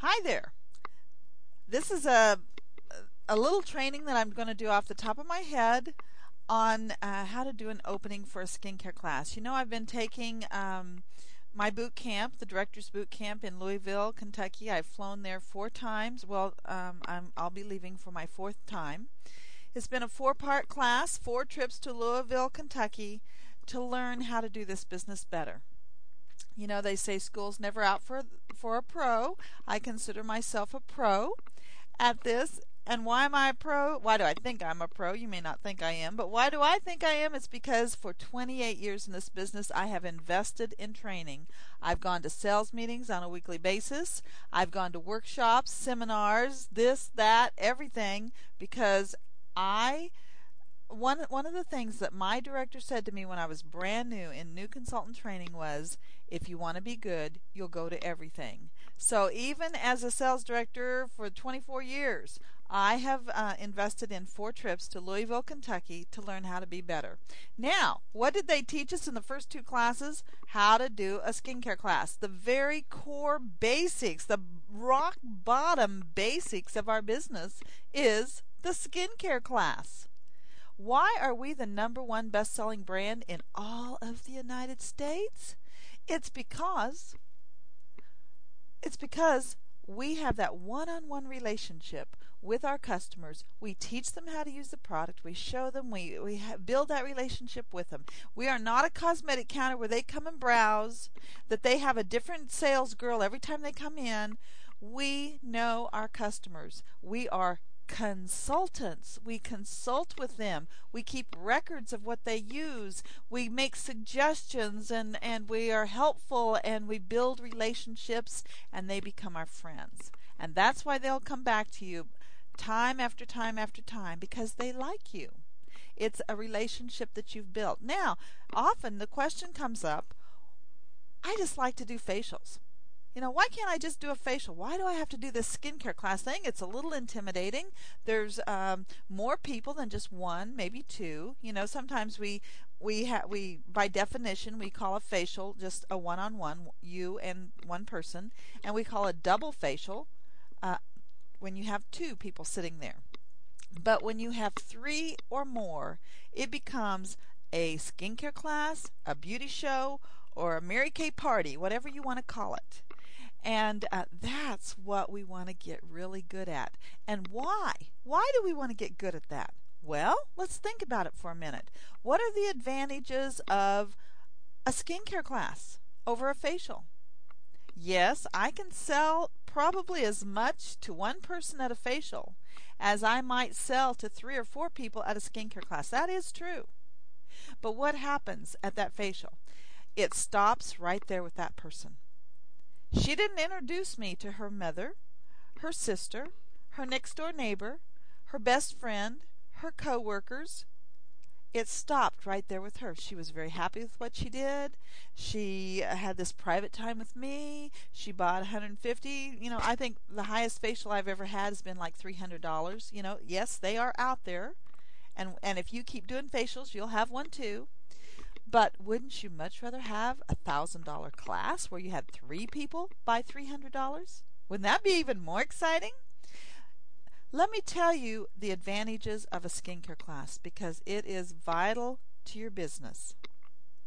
Hi there. This is a little training that I'm going to do off the top of my head on how to do an opening for a skincare class. You know, I've been taking my boot camp, the Director's Boot Camp in Louisville, Kentucky. I've flown there 4 times. Well, I'll be leaving for my 4th time. It's been a 4-part class, 4 trips to Louisville, Kentucky, to learn how to do this business better. You know, they say school's never out for a pro. I consider myself a pro at this. And why am I a pro? Why do I think I'm a pro? You may not think I am, but why do I think I am? It's because for 28 years in this business, I have invested in training. I've gone to sales meetings on a weekly basis. I've gone to workshops, seminars, this, that, everything, because one of the things that my director said to me when I was brand new in new consultant training was, if you want to be good, you'll go to everything. So even as a sales director for 24 years, I have invested in 4 trips to Louisville, Kentucky to learn how to be better. Now, what did they teach us in the first 2 classes? How to do a skincare class. The very core basics, the rock bottom basics of our business is the skincare class. Why are we the #1 best-selling brand in all of the United States? It's because we have that one-on-one relationship with our customers. We teach them how to use the product. We show them. We build that relationship with them. We are not a cosmetic counter where they come and browse, that they have a different sales girl every time they come in. We know our customers. We are consultants. We consult with them. We keep records of what they use. We make suggestions and we are helpful, and we build relationships, and they become our friends. And that's why they'll come back to you time after time after time, because they like you. It's a relationship that you've built. Now, often the question comes up, I just like to do facials. You know, why can't I just do a facial? Why do I have to do this skincare class thing? It's a little intimidating. There's more people than just 1, maybe 2. You know, sometimes we by definition we call a facial just a one-on-one, you and one person, and we call a double facial when you have 2 people sitting there. But when you have 3 or more, it becomes a skincare class, a beauty show, or a Mary Kay party, whatever you want to call it. And that's what we want to get really good at. And why? Why do we want to get good at that? Well, let's think about it for a minute. What are the advantages of a skincare class over a facial? Yes, I can sell probably as much to 1 person at a facial as I might sell to 3 or 4 people at a skincare class. That is true. But what happens at that facial? It stops right there with that person. She didn't introduce me to her mother, her sister, her next-door neighbor, her best friend, her coworkers. It stopped right there with her. She was very happy with what she did. She had this private time with me. She bought $150. You know, I think the highest facial I've ever had has been like $300. You know, yes, they are out there. And if you keep doing facials, you'll have one too. But wouldn't you much rather have a $1,000 class where you had 3 people buy $300? Wouldn't that be even more exciting? Let me tell you the advantages of a skincare class, because it is vital to your business.